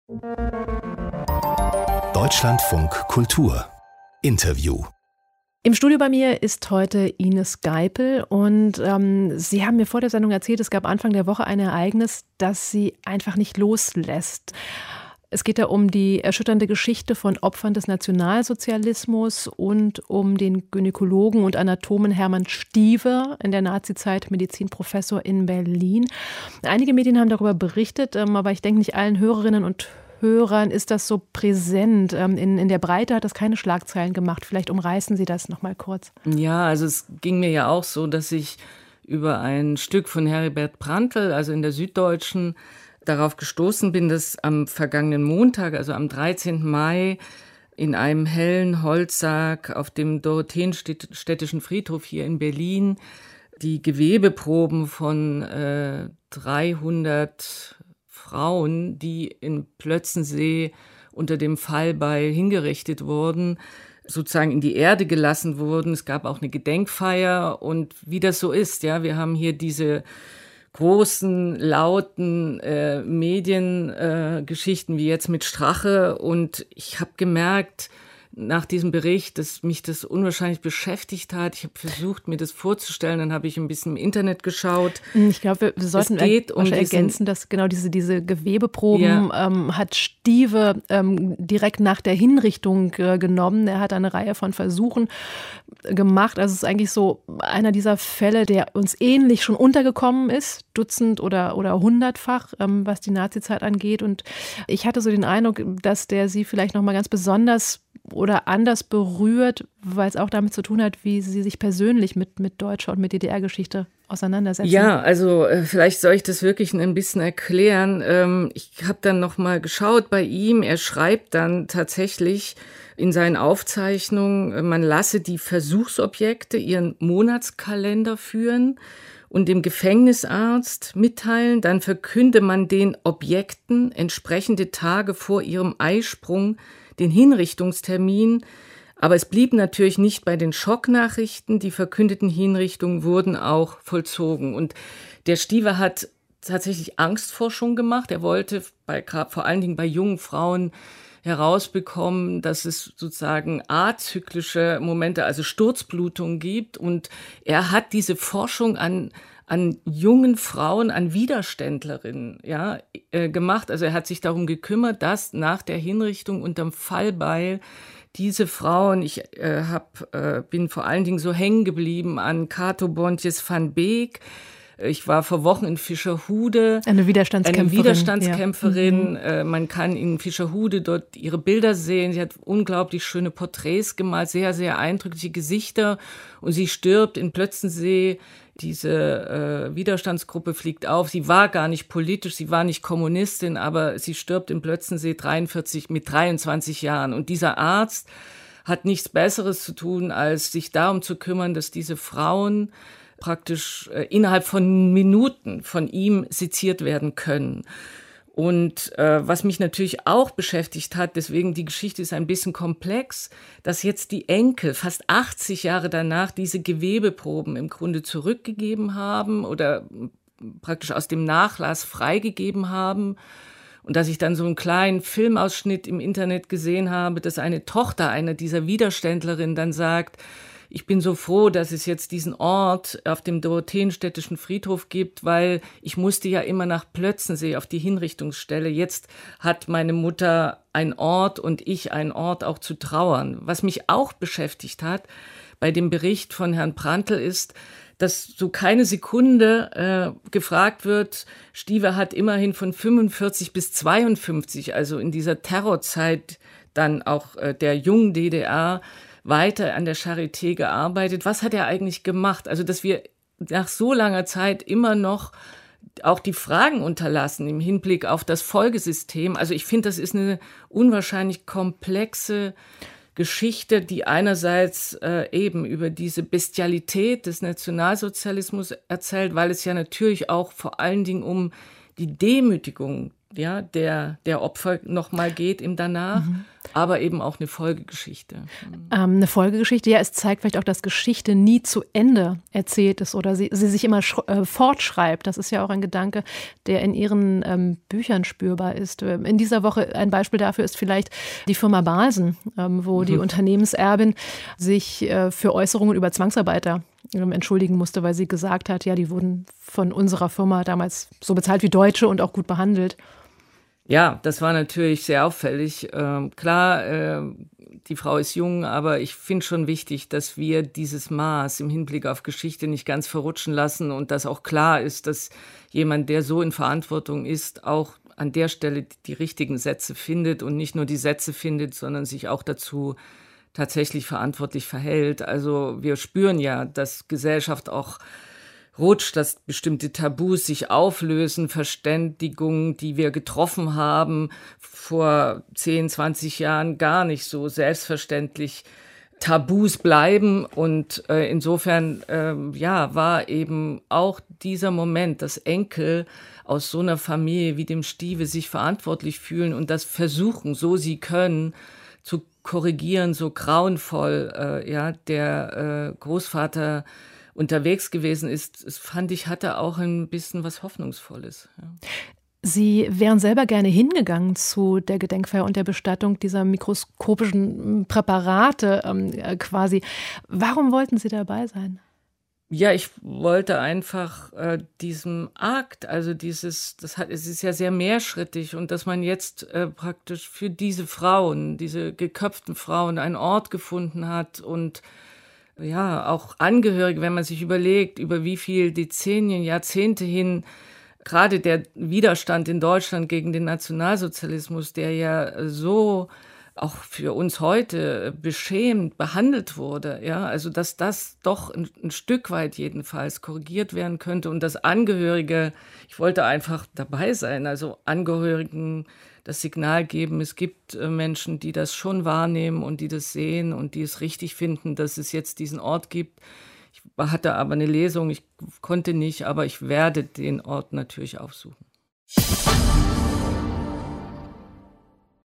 Deutschlandfunk Kultur Interview. Im Studio bei mir ist heute Ines Geipel und Sie haben mir vor der Sendung erzählt, es gab Anfang der Woche ein Ereignis, das Sie einfach nicht loslässt. Es geht da um die erschütternde Geschichte von Opfern des Nationalsozialismus und um den Gynäkologen und Anatomen Hermann Stiewe, in der Nazizeit Medizinprofessor in Berlin. Einige Medien haben darüber berichtet, aber ich denke, nicht allen Hörerinnen und Hörern ist das so präsent. In der Breite hat das keine Schlagzeilen gemacht. Vielleicht umreißen Sie das noch mal kurz. Ja, also es ging mir ja auch so, dass ich über ein Stück von Heribert Prantl, also in der Süddeutschen, darauf gestoßen bin, dass am vergangenen Montag, also am 13. Mai, in einem hellen Holzsarg auf dem Dorotheenstädtischen Friedhof hier in Berlin die Gewebeproben von 300 Frauen, die in Plötzensee unter dem Fallbeil hingerichtet wurden, sozusagen in die Erde gelassen wurden. Es gab auch eine Gedenkfeier und wie das so ist, ja, wir haben hier diese großen, lauten Mediengeschichten wie jetzt mit Strache und ich habe gemerkt, nach diesem Bericht, dass mich das unwahrscheinlich beschäftigt hat. Ich habe versucht, mir das vorzustellen. Dann habe ich ein bisschen im Internet geschaut. Ich glaube, wir sollten ergänzen, dass genau diese Gewebeproben hat Stiewe direkt nach der Hinrichtung genommen. Er hat eine Reihe von Versuchen gemacht. Also es ist eigentlich so einer dieser Fälle, der uns ähnlich schon untergekommen ist, Dutzend- oder hundertfach, was die Nazizeit angeht. Und ich hatte so den Eindruck, dass der Sie vielleicht noch mal ganz besonders oder anders berührt, weil es auch damit zu tun hat, wie Sie sich persönlich mit deutscher und mit DDR-Geschichte auseinandersetzen. Ja, also vielleicht soll ich das wirklich ein bisschen erklären. Ich habe dann noch mal geschaut bei ihm. Er schreibt dann tatsächlich in seinen Aufzeichnungen, man lasse die Versuchsobjekte ihren Monatskalender führen und dem Gefängnisarzt mitteilen. Dann verkünde man den Objekten entsprechende Tage vor ihrem Eisprung den Hinrichtungstermin, aber es blieb natürlich nicht bei den Schocknachrichten. Die verkündeten Hinrichtungen wurden auch vollzogen. Und der Stiewe hat tatsächlich Angstforschung gemacht. Er wollte vor allen Dingen bei jungen Frauen herausbekommen, dass es sozusagen azyklische Momente, also Sturzblutungen gibt. Und er hat diese Forschung an jungen Frauen, an Widerständlerinnen gemacht. Also er hat sich darum gekümmert, dass nach der Hinrichtung unterm Fallbeil diese Frauen, ich bin vor allen Dingen so hängen geblieben an Cato Bontjes van Beek. Ich war vor Wochen in Fischerhude. Eine Widerstandskämpferin. Ja. Man kann in Fischerhude dort ihre Bilder sehen. Sie hat unglaublich schöne Porträts gemalt, sehr, sehr eindrückliche Gesichter. Und sie stirbt in Plötzensee. Diese Widerstandsgruppe fliegt auf. Sie war gar nicht politisch, sie war nicht Kommunistin, aber sie stirbt in Plötzensee mit 23 Jahren. Und dieser Arzt hat nichts Besseres zu tun, als sich darum zu kümmern, dass diese Frauen praktisch innerhalb von Minuten von ihm seziert werden können. Und was mich natürlich auch beschäftigt hat, deswegen die Geschichte ist ein bisschen komplex, dass jetzt die Enkel fast 80 Jahre danach diese Gewebeproben im Grunde zurückgegeben haben oder praktisch aus dem Nachlass freigegeben haben. Und dass ich dann so einen kleinen Filmausschnitt im Internet gesehen habe, dass eine Tochter einer dieser Widerständlerinnen dann sagt, ich bin so froh, dass es jetzt diesen Ort auf dem Dorotheenstädtischen Friedhof gibt, weil ich musste ja immer nach Plötzensee auf die Hinrichtungsstelle. Jetzt hat meine Mutter einen Ort und ich einen Ort auch zu trauern. Was mich auch beschäftigt hat bei dem Bericht von Herrn Prantl ist, dass so keine Sekunde gefragt wird, Stiewe hat immerhin von 45 bis 52, also in dieser Terrorzeit dann auch der jungen DDR, weiter an der Charité gearbeitet. Was hat er eigentlich gemacht? Also, dass wir nach so langer Zeit immer noch auch die Fragen unterlassen im Hinblick auf das Folgesystem. Also ich finde, das ist eine unwahrscheinlich komplexe Geschichte, die einerseits eben über diese Bestialität des Nationalsozialismus erzählt, weil es ja natürlich auch vor allen Dingen um die Demütigung ja, der Opfer nochmal geht ihm danach, aber eben auch eine Folgegeschichte. Eine Folgegeschichte, ja, es zeigt vielleicht auch, dass Geschichte nie zu Ende erzählt ist oder sie sich immer fortschreibt. Das ist ja auch ein Gedanke, der in Ihren Büchern spürbar ist. In dieser Woche ein Beispiel dafür ist vielleicht die Firma Balsen, wo die Unternehmenserbin sich für Äußerungen über Zwangsarbeiter entschuldigen musste, weil sie gesagt hat, ja, die wurden von unserer Firma damals so bezahlt wie Deutsche und auch gut behandelt. Ja, das war natürlich sehr auffällig. Klar, die Frau ist jung, aber ich finde schon wichtig, dass wir dieses Maß im Hinblick auf Geschichte nicht ganz verrutschen lassen und dass auch klar ist, dass jemand, der so in Verantwortung ist, auch an der Stelle die richtigen Sätze findet und nicht nur die Sätze findet, sondern sich auch dazu tatsächlich verantwortlich verhält. Also wir spüren ja, dass Gesellschaft auch rutscht, dass bestimmte Tabus sich auflösen, Verständigungen, die wir getroffen haben, vor 10, 20 Jahren gar nicht so selbstverständlich Tabus bleiben. Und insofern war eben auch dieser Moment, dass Enkel aus so einer Familie wie dem Stieve sich verantwortlich fühlen und das versuchen, so sie können, zu korrigieren, so grauenvoll der Großvater unterwegs gewesen ist, das fand ich, hatte auch ein bisschen was Hoffnungsvolles. Ja. Sie wären selber gerne hingegangen zu der Gedenkfeier und der Bestattung dieser mikroskopischen Präparate quasi. Warum wollten Sie dabei sein? Ja, ich wollte einfach diesem Akt, also es ist ja sehr mehrschrittig und dass man jetzt praktisch für diese Frauen, diese geköpften Frauen einen Ort gefunden hat und ja, auch Angehörige, wenn man sich überlegt, über wie viele Dezennien, Jahrzehnte hin, gerade der Widerstand in Deutschland gegen den Nationalsozialismus, der ja so auch für uns heute beschämend behandelt wurde, ja, also dass das doch ein Stück weit jedenfalls korrigiert werden könnte und dass Angehörige, ich wollte einfach dabei sein, also Angehörigen das Signal geben, es gibt Menschen, die das schon wahrnehmen und die das sehen und die es richtig finden, dass es jetzt diesen Ort gibt. Ich hatte aber eine Lesung, ich konnte nicht, aber ich werde den Ort natürlich aufsuchen.